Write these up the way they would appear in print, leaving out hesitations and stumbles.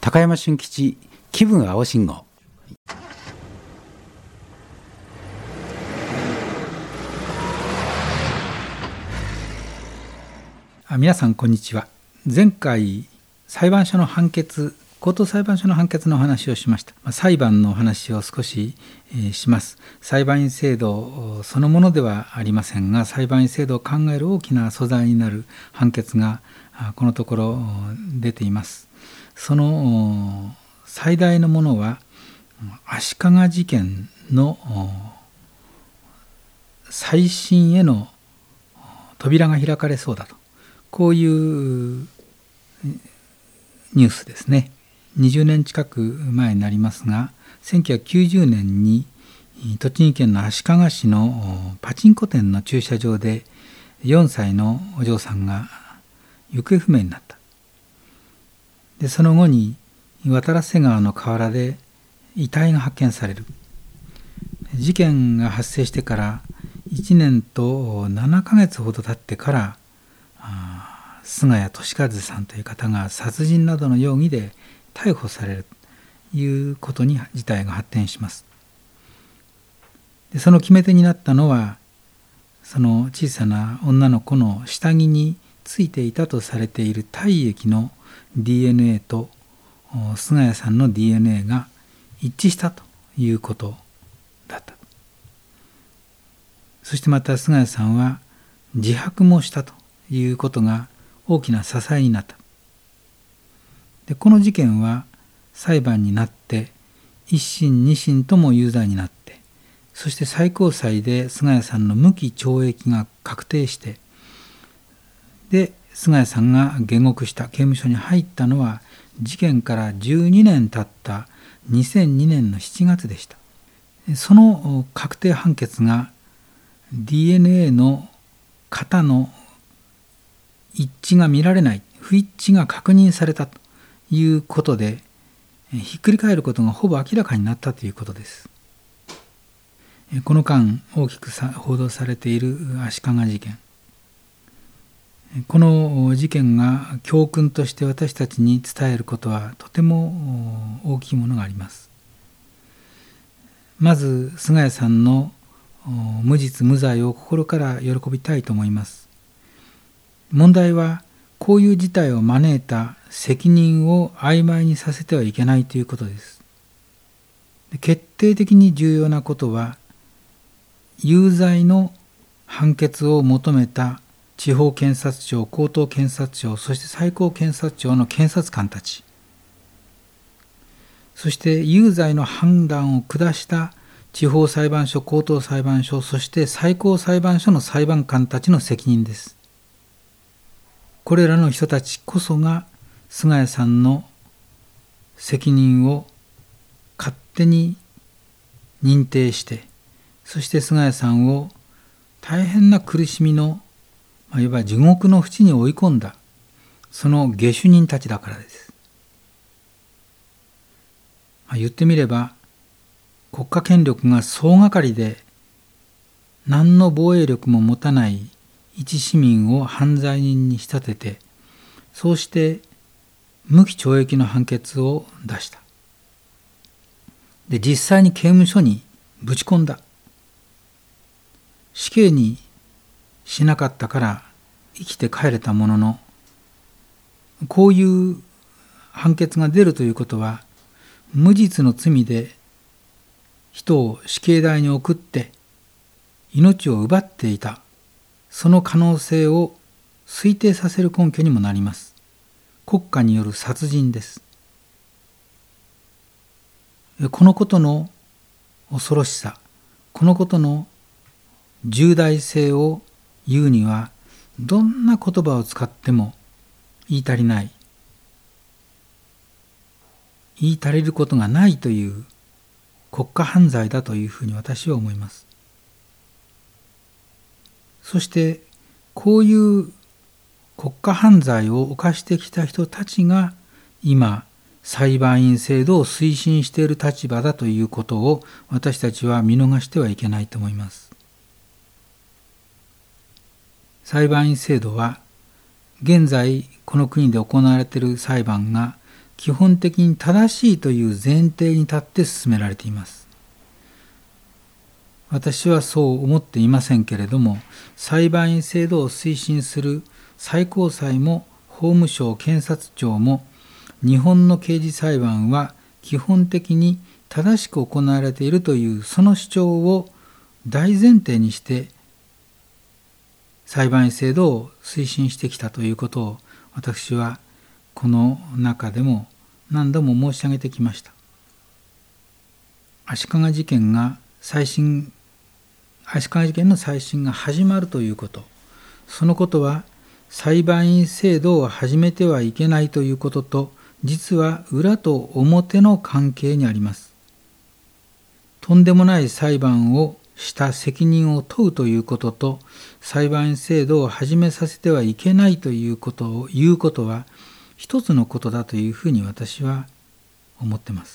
高山俊吉気分青信号。皆さんこんにちは。前回裁判所の判決、高等裁判所の判決の話をしました。裁判の話を少し、します。裁判員制度そのものではありませんが、裁判員制度を考える大きな素材になる判決がこのところ出ています。その最大のものは足利事件の再審への扉が開かれそうだと、こういうニュースですね。20年近く前になりますが、1990年に栃木県の足利市のパチンコ店の駐車場で4歳のお嬢さんが行方不明になった。でその後に渡良瀬川の河原で遺体が発見される。事件が発生してから1年と7ヶ月ほど経ってから菅谷利和さんという方が殺人などの容疑で逮捕されるということに事態が発展します。でその決め手になったのは、その小さな女の子の下着についていたとされている体液の DNA と菅谷さんの DNA が一致したということだった。そしてまた菅谷さんは自白もしたということが大きな支えになった。でこの事件は裁判になって一審二審とも有罪になって、そして最高裁で菅谷さんの無期懲役が確定して、で菅谷さんが下獄した刑務所に入ったのは事件から12年経った2002年の7月でした。その確定判決が DNA の型の一致が見られない、不一致が確認されたということで、ひっくり返ることがほぼ明らかになったということです。この間大きく報道されている足利事件、この事件が教訓として私たちに伝えることはとても大きいものがあります。まず菅谷さんの無実無罪を心から喜びたいと思います。問題はこういう事態を招いた責任を曖昧にさせてはいけないということです。決定的に重要なことは、有罪の判決を求めた地方検察庁、高等検察庁、そして最高検察庁の検察官たち、そして有罪の判断を下した地方裁判所、高等裁判所、そして最高裁判所の裁判官たちの責任です。これらの人たちこそが菅谷さんの責任を勝手に認定して、そして菅谷さんを大変な苦しみのいわば地獄の淵に追い込んだ、その下手人たちだからです。言ってみれば、国家権力が総がかりで何の防衛力も持たない一市民を犯罪人に仕立てて、そうして無期懲役の判決を出した。で、実際に刑務所にぶち込んだ。死刑にしなかったから生きて帰れたものの、こういう判決が出るということは、無実の罪で人を死刑台に送って命を奪っていた、その可能性を推定させる根拠にもなります。国家による殺人です。このことの恐ろしさ、このことの重大性を言うには、どんな言葉を使っても言い足りない、言い足りることがないという国家犯罪だというふうに私は思います。そしてこういう国家犯罪を犯してきた人たちが今裁判員制度を推進している立場だということを私たちは見逃してはいけないと思います。裁判員制度は現在この国で行われている裁判が基本的に正しいという前提に立って進められています。私はそう思っていませんけれども、裁判員制度を推進する最高裁も法務省検察庁も、日本の刑事裁判は基本的に正しく行われているというその主張を大前提にして裁判員制度を推進してきたということを、私はこの中でも何度も申し上げてきました。足利事件の再審が始まるということ、そのことは裁判員制度を始めてはいけないということと、実は裏と表の関係にあります。とんでもない裁判をした責任を問うということと、裁判員制度を始めさせてはいけないということを言うことは一つのことだというふうに私は思っています。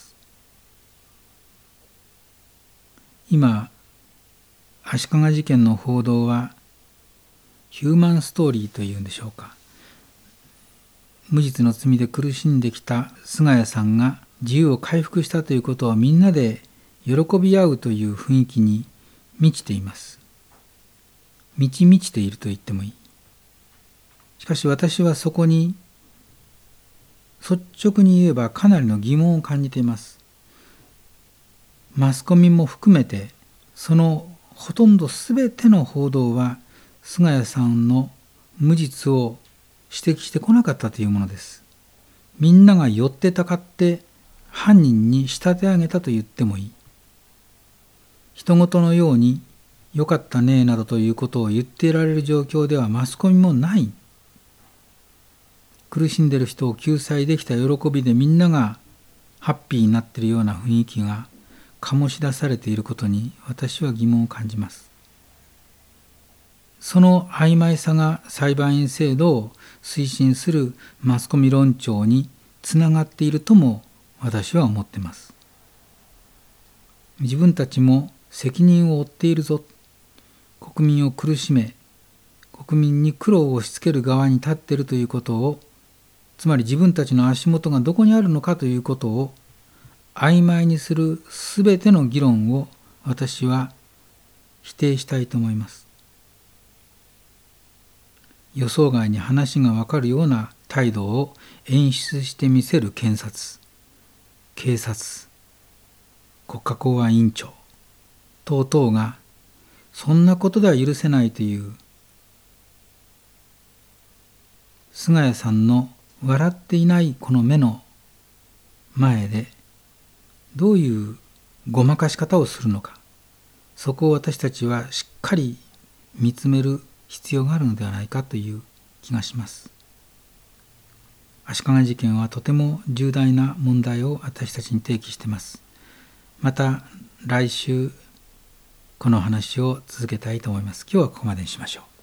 今、足利事件の報道はヒューマンストーリーというんでしょうか。無実の罪で苦しんできた菅谷さんが自由を回復したということをみんなで喜び合うという雰囲気に満ちています。満ちていると言ってもいい。しかし私はそこに率直に言えばかなりの疑問を感じています。マスコミも含めてそのほとんど全ての報道は菅谷さんの無実を指摘してこなかったというものです。みんなが寄ってたかって犯人に仕立て上げたと言ってもいい。人事のようによかったねなどということを言っていられる状況ではマスコミもない。苦しんでいる人を救済できた喜びでみんながハッピーになっているような雰囲気が醸し出されていることに私は疑問を感じます。その曖昧さが裁判員制度を推進するマスコミ論調につながっているとも私は思っています。自分たちも責任を負っているぞ、国民を苦しめ、国民に苦労を押し付ける側に立っているということを、つまり自分たちの足元がどこにあるのかということを曖昧にするすべての議論を私は否定したいと思います。予想外に話がわかるような態度を演出してみせる検察、警察、国家公安委員長等々がそんなことでは許せないという菅谷さんの笑っていないこの目の前でどういうごまかし方をするのか、そこを私たちはしっかり見つめる必要があるのではないかという気がします。足利事件はとても重大な問題を私たちに提起しています。また来週この話を続けたいと思います。今日はここまでにしましょう。